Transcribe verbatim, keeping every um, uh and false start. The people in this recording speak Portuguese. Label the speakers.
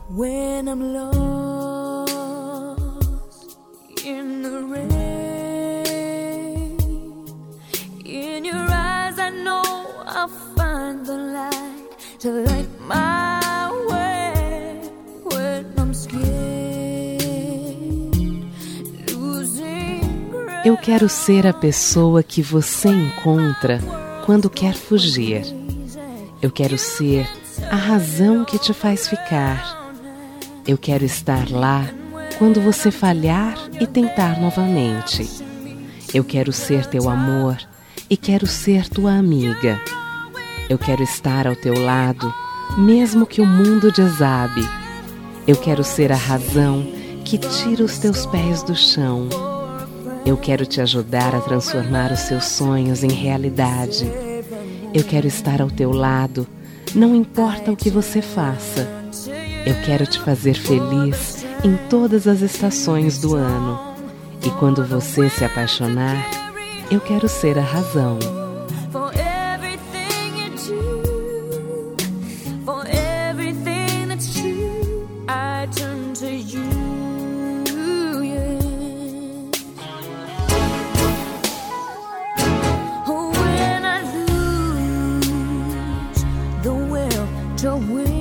Speaker 1: When I'm lost in the rain, in your eyes I know I'll find the light to light my way. When I'm scared, losing ground.
Speaker 2: Eu quero ser a pessoa que você encontra quando quer fugir. Eu quero ser a razão que te faz ficar. Eu quero estar lá quando você falhar e tentar novamente. Eu quero ser teu amor e quero ser tua amiga. Eu quero estar ao teu lado, mesmo que o mundo desabe. Eu quero ser a razão que tira os teus pés do chão. Eu quero te ajudar a transformar os seus sonhos em realidade. Eu quero estar ao teu lado, não importa o que você faça. Eu quero te fazer feliz em todas as estações do ano. E quando você se apaixonar, eu quero ser a razão.
Speaker 1: For everything you do, for everything that's true, I turn to you, yeah. When I lose the will to win,